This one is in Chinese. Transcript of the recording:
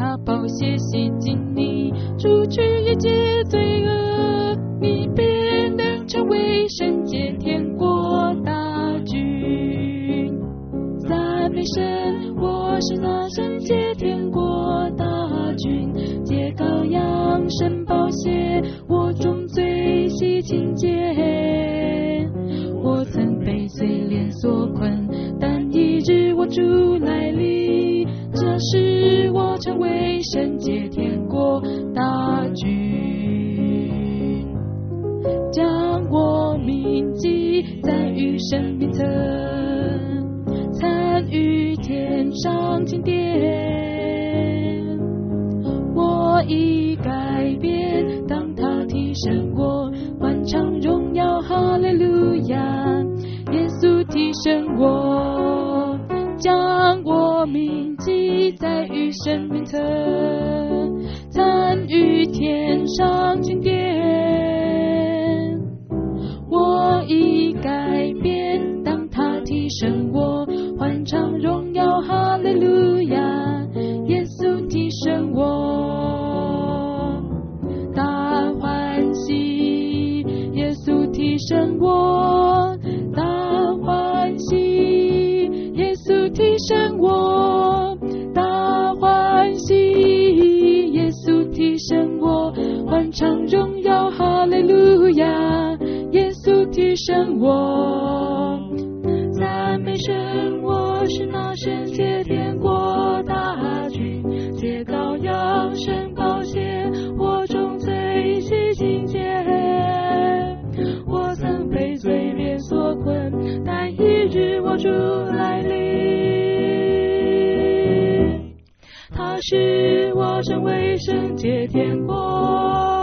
那宝血洗净你，除去一切罪恶，你便能成为圣洁天国大君。赞美神，我是那圣洁天国大君，借羔羊神宝血，我众罪洗清洁。我曾被罪链所困，但一日我主来临，这使我成为圣洁天国大君。将我铭记在于生命册，参与天上经典。我已改变，当他提升我，欢唱荣耀哈利路亚。耶稣提升我，将我铭记在于生命册，参与天上经典。我已改变，当他提升我，欢唱荣耀哈利路亚。耶稣提升我，大欢喜。耶稣提升我，大欢喜。耶稣提升我，大欢喜。耶稣提升我，欢唱荣耀哈利路亚。耶稣提升我，赞美神，我是那圣洁天国大君，借羔羊神宝血，我众罪洗清洁。我曾被罪链所困，但一日我主来临，他使我成为圣洁天国